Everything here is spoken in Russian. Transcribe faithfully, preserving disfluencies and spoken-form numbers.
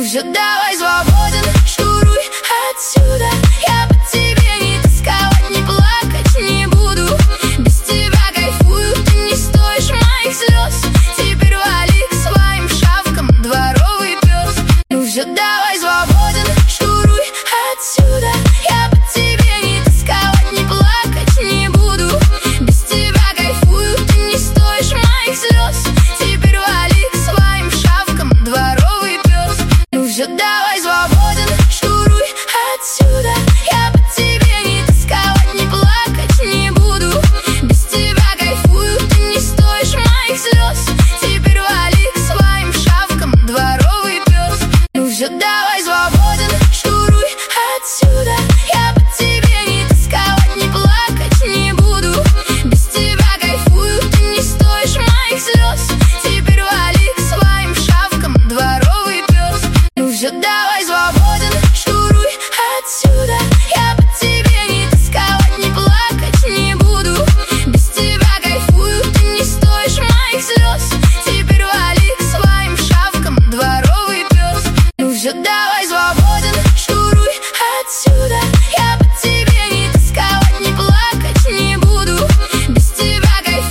все, давай свободен, шуруй отсюда. Я по тебе не тосковать, не плакать не буду. Без тебя кайфую, ты не стоишь моих слез. Теперь вали к своим шавкам, дворовый пес. Ну все, давай свободен, шуруй отсюда. Я по тебе не тосковать, не плакать не буду. Без тебя кайфую, ты не стоишь моих слез. Теперь вали к своим шавкам, дворовый пес. Ну все, давай свободен, шуруй отсюда. Я по тебе не тосковать, не плакать не буду. Без тебя кайфую, ты не стоишь моих слез. Теперь вали к своим шавкам, дворовый пес. Ну все, давай свободен, шуруй отсюда. Я по тебе не тосковать, не плакать не буду. Без тебя кайфую, ты не стоишь моих слез. Теперь вали к своим шавкам, дворовый пес. Ну все, давай.